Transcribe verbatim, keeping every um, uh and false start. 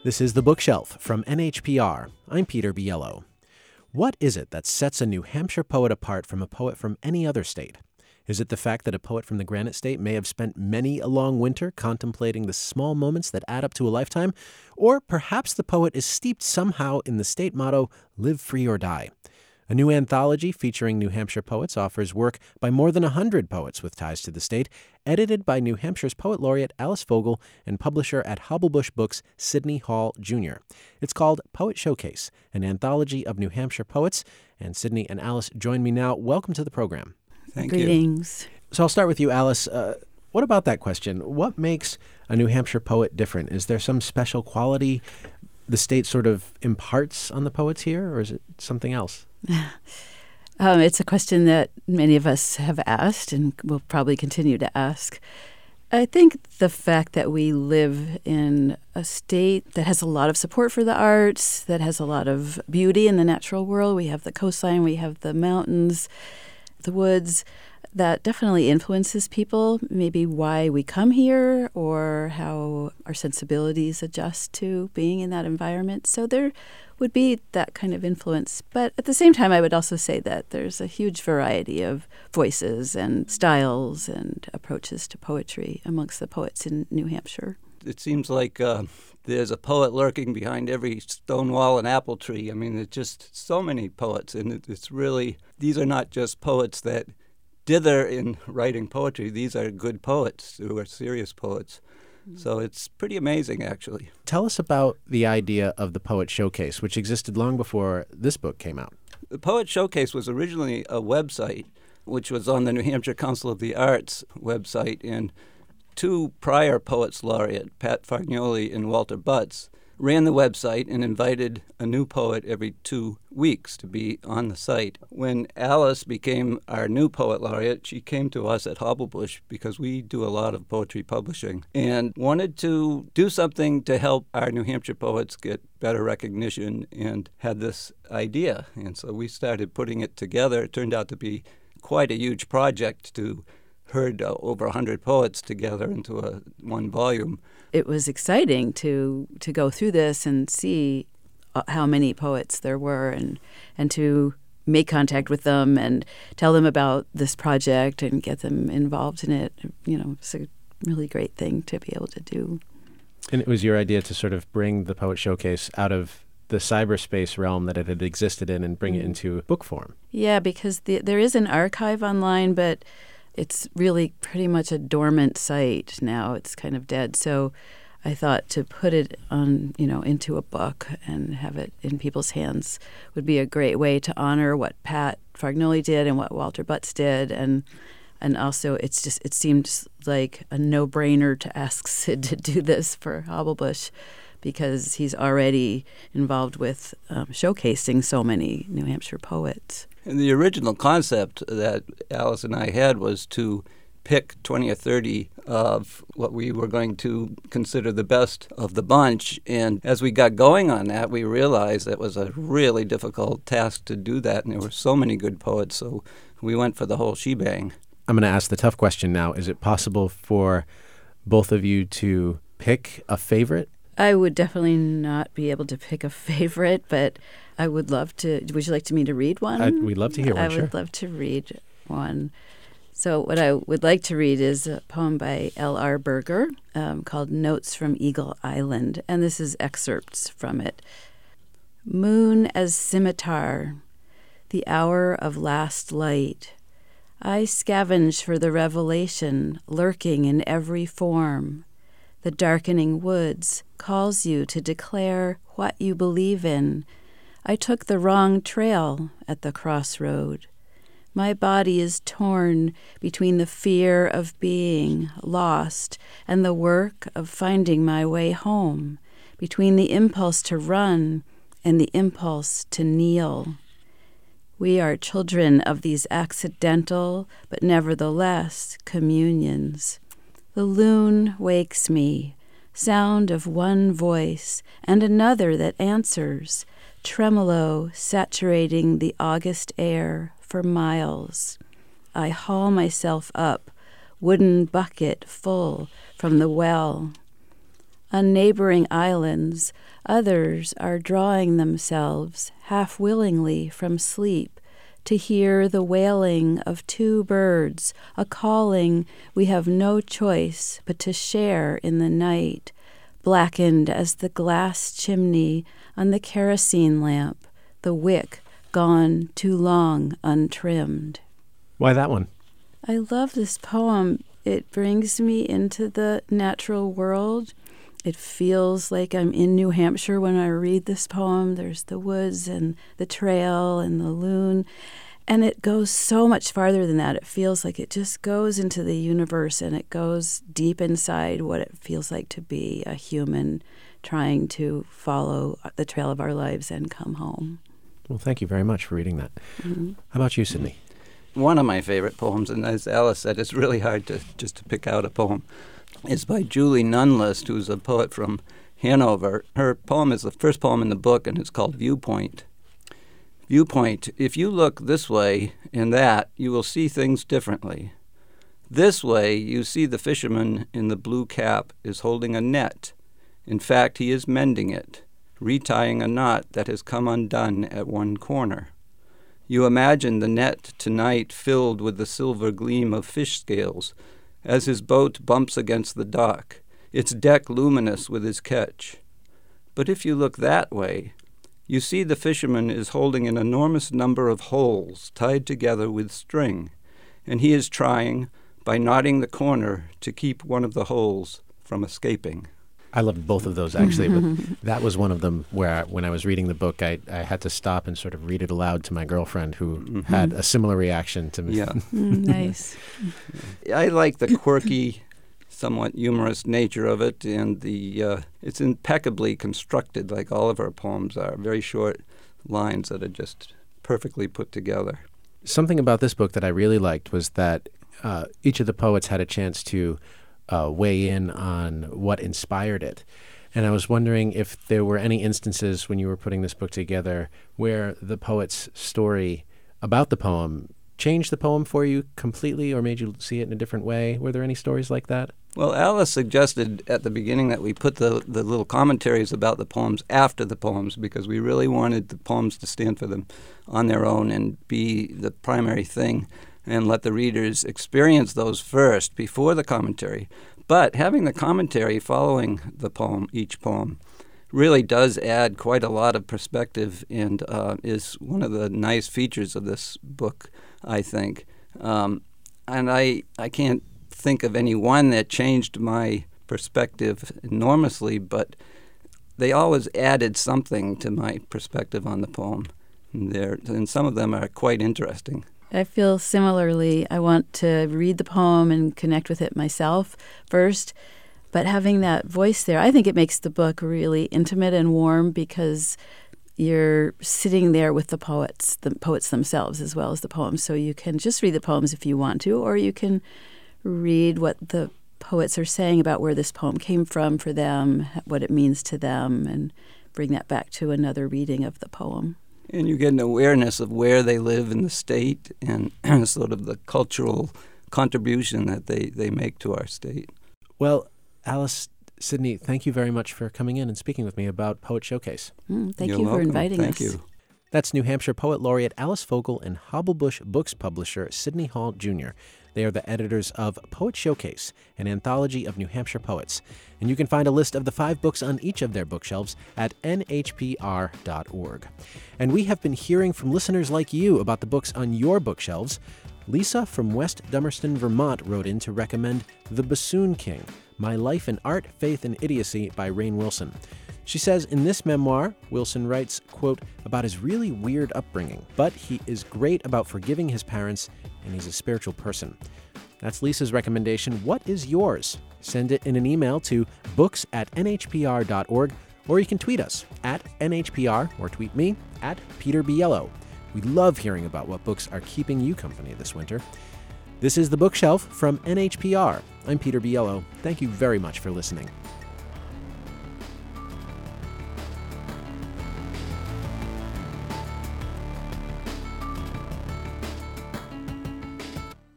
This is The Bookshelf from N H P R. I'm Peter Biello. What is it that sets a New Hampshire poet apart from a poet from any other state? Is it the fact that a poet from the Granite State may have spent many a long winter contemplating the small moments that add up to a lifetime? Or perhaps the poet is steeped somehow in the state motto, live free or die. A new anthology featuring New Hampshire poets offers work by more than one hundred poets with ties to the state, edited by New Hampshire's Poet Laureate Alice Fogel and publisher at Hobblebush Books, Sidney Hall, Junior It's called Poet Showcase, an anthology of New Hampshire poets. And Sidney and Alice join me now. Welcome to the program. Thank Greetings. you. So I'll start with you, Alice. Uh, what about that question? What makes a New Hampshire poet different? Is there some special quality the state sort of imparts on the poets here, or is it something else? Um, it's a question that many of us have asked and will probably continue to ask. I think the fact that we live in a state that has a lot of support for the arts, that has a lot of beauty in the natural world. We have the coastline, we have the mountains, the woods. That definitely influences people, maybe why we come here or how our sensibilities adjust to being in that environment. So there would be that kind of influence. But at the same time, I would also say that there's a huge variety of voices and styles and approaches to poetry amongst the poets in New Hampshire. It seems like uh, there's a poet lurking behind every stone wall and apple tree. I mean, there's just so many poets, and it, it's really, these are not just poets that dither in writing poetry. These are good poets who are serious poets. So it's pretty amazing, actually. Tell us about the idea of the Poet Showcase, which existed long before this book came out. The Poet Showcase was originally a website, which was on the New Hampshire Council of the Arts website, and two prior poets laureate, Pat Fagnoli and Walter Butts, ran the website and invited a new poet every two weeks to be on the site. When Alice became our new poet laureate, she came to us at Hobblebush because we do a lot of poetry publishing and wanted to do something to help our New Hampshire poets get better recognition, and had this idea. And so we started putting it together. It turned out to be quite a huge project to herd uh, over one hundred poets together into a one volume. It was exciting to to go through this and see uh, how many poets there were, and and to make contact with them and tell them about this project and get them involved in it. You know, it's a really great thing to be able to do. And it was your idea to sort of bring the Poet Showcase out of the cyberspace realm that it had existed in and bring mm. it into book form. Yeah, because the, there is an archive online, but it's really pretty much a dormant site now. It's kind of dead. So I thought to put it on, you know, into a book and have it in people's hands would be a great way to honor what Pat Fagnoli did and what Walter Butts did. And and also it's just, it seemed like a no-brainer to ask Sid to do this for Hobblebush, because he's already involved with um, showcasing so many New Hampshire poets. And the original concept that Alice and I had was to pick twenty or thirty of what we were going to consider the best of the bunch. And as we got going on that, we realized it was a really difficult task to do that. And there were so many good poets, so we went for the whole shebang. I'm going to ask the tough question now. Is it possible for both of you to pick a favorite? I would definitely not be able to pick a favorite, but I would love to. Would you like me to read one? I'd, we'd love to hear one, I sure. would love to read one. So what I would like to read is a poem by L R Berger um, called Notes from Eagle Island, and this is excerpts from it. Moon as scimitar, the hour of last light. I scavenge for the revelation lurking in every form. The darkening woods calls you to declare what you believe in. I took the wrong trail at the crossroad. My body is torn between the fear of being lost and the work of finding my way home, between the impulse to run and the impulse to kneel. We are children of these accidental, but nevertheless, communions. The loon wakes me, sound of one voice and another that answers, tremolo saturating the August air for miles. I haul myself up, wooden bucket full from the well. On neighboring islands, others are drawing themselves half willingly from sleep to hear the wailing of two birds, a calling we have no choice but to share in the night, blackened as the glass chimney on the kerosene lamp, the wick gone too long untrimmed. Why that one? I love this poem. It brings me into the natural world. It feels like I'm in New Hampshire when I read this poem. There's the woods and the trail and the loon. And it goes so much farther than that. It feels like it just goes into the universe, and it goes deep inside what it feels like to be a human trying to follow the trail of our lives and come home. Well, thank you very much for reading that. Mm-hmm. How about you, Sydney? One of my favorite poems, and as Alice said, it's really hard to just to pick out a poem, is by Julie Nunlist, who's a poet from Hanover. Her poem is the first poem in the book, and it's called Viewpoint. Viewpoint. If you look this way and that, you will see things differently. This way, you see the fisherman in the blue cap is holding a net. In fact, he is mending it, retying a knot that has come undone at one corner. You imagine the net tonight filled with the silver gleam of fish scales as his boat bumps against the dock, its deck luminous with his catch. But if you look that way, you see the fisherman is holding an enormous number of holes tied together with string, and he is trying, by knotting the corner, to keep one of the holes from escaping. I loved both of those, actually, but that was one of them where I, when I was reading the book, I, I had to stop and sort of read it aloud to my girlfriend, who mm-hmm. had a similar reaction to me. Yeah. Mm, nice. I like the quirky, somewhat humorous nature of it, and the uh, it's impeccably constructed, like all of our poems are. Very short lines that are just perfectly put together. Something about this book that I really liked was that uh, each of the poets had a chance to uh, weigh in on what inspired it. And I was wondering if there were any instances when you were putting this book together where the poet's story about the poem changed the poem for you completely or made you see it in a different way. Were there any stories like that? Well, Alice suggested at the beginning that we put the, the little commentaries about the poems after the poems because we really wanted the poems to stand for them on their own and be the primary thing and let the readers experience those first before the commentary. But having the commentary following the poem, each poem, really does add quite a lot of perspective and uh, is one of the nice features of this book, I think. Um, and I I can't think of any one that changed my perspective enormously, but they always added something to my perspective on the poem. And, and some of them are quite interesting. I feel similarly. I want to read the poem and connect with it myself first, but having that voice there, I think it makes the book really intimate and warm because you're sitting there with the poets, the poets themselves as well as the poems. So you can just read the poems if you want to, or you can read what the poets are saying about where this poem came from for them, what it means to them, and bring that back to another reading of the poem. And you get an awareness of where they live in the state and sort of the cultural contribution that they, they make to our state. Well, Alice, Sydney, thank you very much for coming in and speaking with me about Poet Showcase. Mm, thank You're you welcome. for inviting thank us. Thank you. That's New Hampshire Poet Laureate Alice Fogel and Hobblebush Books publisher Sidney Hall, Junior They are the editors of Poet Showcase, an anthology of New Hampshire poets. And you can find a list of the five books on each of their bookshelves at N H P R dot org. And we have been hearing from listeners like you about the books on your bookshelves. Lisa from West Dummerston, Vermont wrote in to recommend The Bassoon King, My Life in Art, Faith, and Idiocy by Rainn Wilson. She says in this memoir, Wilson writes, quote, about his really weird upbringing, but he is great about forgiving his parents, and he's a spiritual person. That's Lisa's recommendation. What is yours? Send it in an email to books at N H P R dot org, or you can tweet us at N H P R, or tweet me at Peter Biello. We love hearing about what books are keeping you company this winter. This is The Bookshelf from N H P R. I'm Peter Biello. Thank you very much for listening.